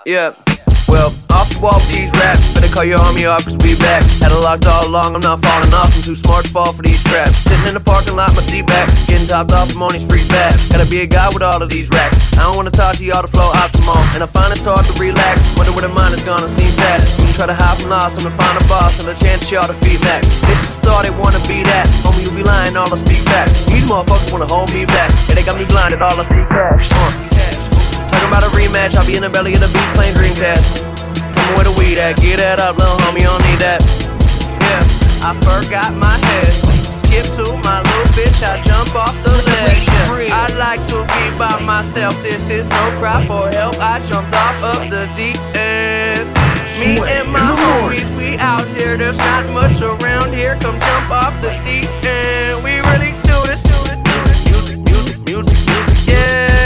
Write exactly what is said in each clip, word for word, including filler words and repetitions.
Yeah, well, off the wall with these raps. Better call your army off, cause we back. Had it locked all along, I'm not falling off. I'm too smart to fall for these traps. Sitting in the parking lot, my seat back. Getting topped off from on these free bats. Gotta be a guy with all of these racks. I don't wanna talk to y'all to flow optimal, and I find it's hard to relax. Wonder where the mind is gonna seem sad. When you try to hide from loss, I'm gonna find a boss and a chance y'all to feed back. This is the start, they wanna be that. Homie, you be lying, all I speak facts. These motherfuckers wanna hold me back. Yeah, they got me blinded, all I see cash. Uh. Talking about a rematch, I'll be in the belly of the beast playing Dreamcast. Tell me where the weed at, get that up, little homie, you don't need that. Yeah, I forgot my head. Skip to my little bitch, I jump off the ledge. Yeah, I like to be by myself, this is no cry for help. I jumped off of the deep end. Me and my homies, we out here, there's not much around here. Come jump off the deep end. We really do this, do this, do this. Music, music, music, music, yeah.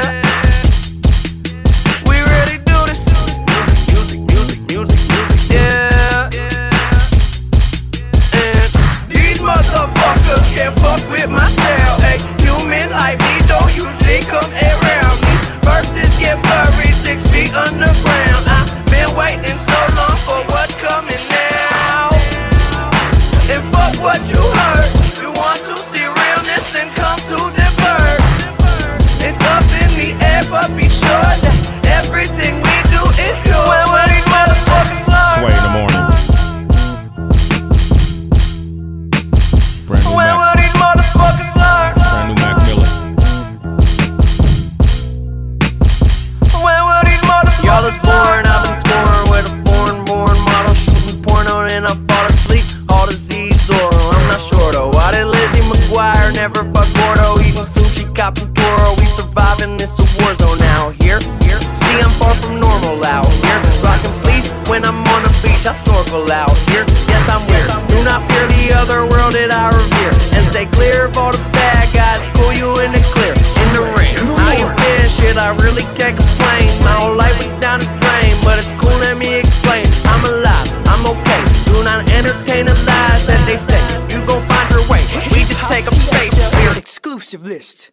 Can't fuck with my style, ayy. Human like me don't usually come around. These verses get buried six feet underground. I've been waiting so long for what's coming now. And fuck what you heard. You want to see realness and come to the bird. It's up in the air, but be sure that everything we do is pure. When when these motherfuckers learn. Sway in the morning. Brand new when Mac. these motherfuckers learn. Brand new Mac Miller. When will these motherfuckers Y'all is born, I've been scoring with a foreign born model. Shooting porno and I fall asleep. All disease or I'm not sure though. Why did Lizzie McGuire never fuck Gordo? Eating sushi, copping Toro. We surviving this a war zone out here. Here, see I'm far from normal out here. Rockin' fleece when I'm on the beach. I snorkel out here. Yes, I'm weird. Do not fear the other world that I revere, and stay clear of all the bad guys. Pull you in the clear, in the ring. How you been? Shit, I really can't complain. My whole life was down the drain, but it's cool. Let me explain. I'm alive. I'm okay. Do not entertain the lies that they say. You gon' find your way. We just take a space. Exclusive list.